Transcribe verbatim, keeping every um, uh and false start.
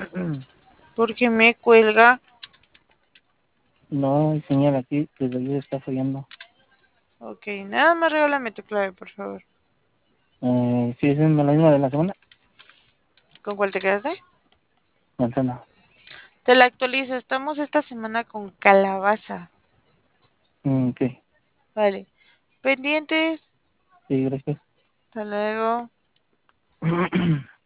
Porque me cuelga. No, hay señal aquí, desde ayer está fallando. Ok, nada más regálame tu clave, por favor. Eh, sí, es la misma de la semana. ¿Con cuál te quedaste? Manzana. Te la actualizo. Estamos esta semana con calabaza. Mm, ok, Vale. Pendientes. sí, gracias. Hasta luego.